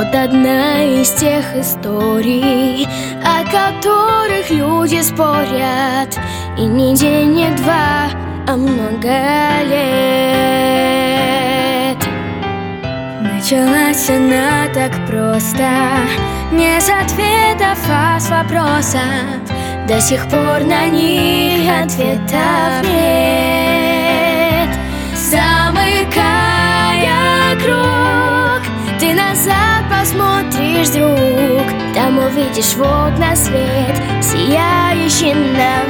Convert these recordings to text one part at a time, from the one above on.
Вот одна из тех историй, о которых люди спорят. И не день, не два, а много лет. Началась она так просто, не с ответов, а с вопросов. До сих пор на них ответов нет. Замыкая круг, ты назад посмотришь, друг. Там увидишь в окна свет, сияющий нам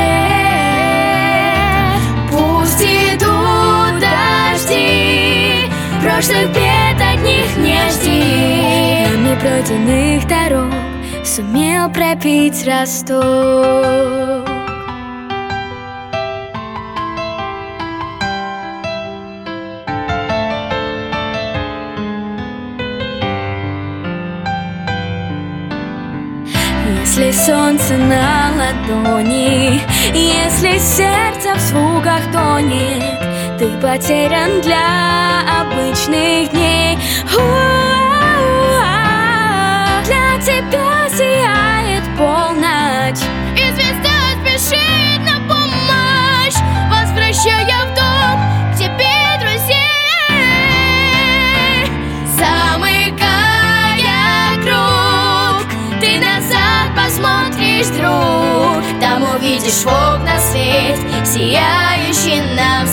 вслед. Пусть идут дожди, прошлых бед от них не жди. Нам непройденных дорог сумел пробить росток. Если солнце на ладони, если сердце в звуках тонет, ты потерян для обычных дней. Для тебя сияет полночь, и звезда спешит на помощь, возвращая в дом к тебе друзей. Замыкая круг, ты назад посмотришь, друг. Там увидишь в окна свет, сияющий нам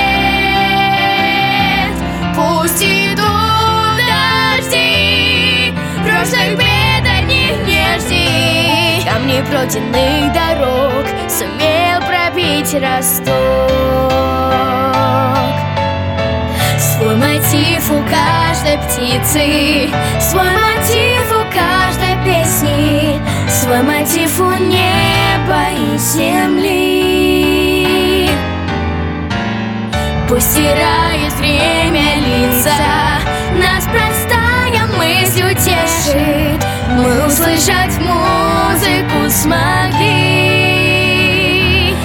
вслед. Пусть идут дожди, прошлых бед от них не жди. Камни пройденных дорог сумел пробить росток. Свой мотив у каждой птицы, свой мотив у каждой песни, свой мотив у неба и земли. Пусть стирает время лица, нас простая мысль утешит. Мы услышать музыку смогли.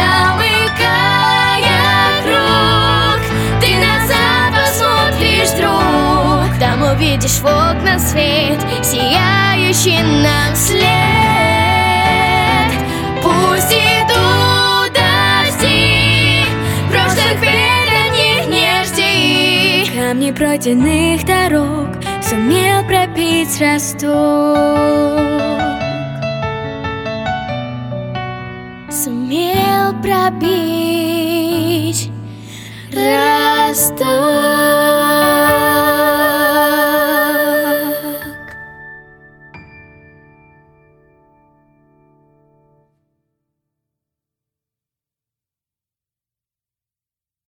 Замыкая круг, ты назад посмотришь, друг. Там увидишь в окна свет, сияющий нам вслед. Пусть идут дожди, прошлых бед от них не жди. Камни пройденных дорог сумел пробить росток. Сумел пробить росток.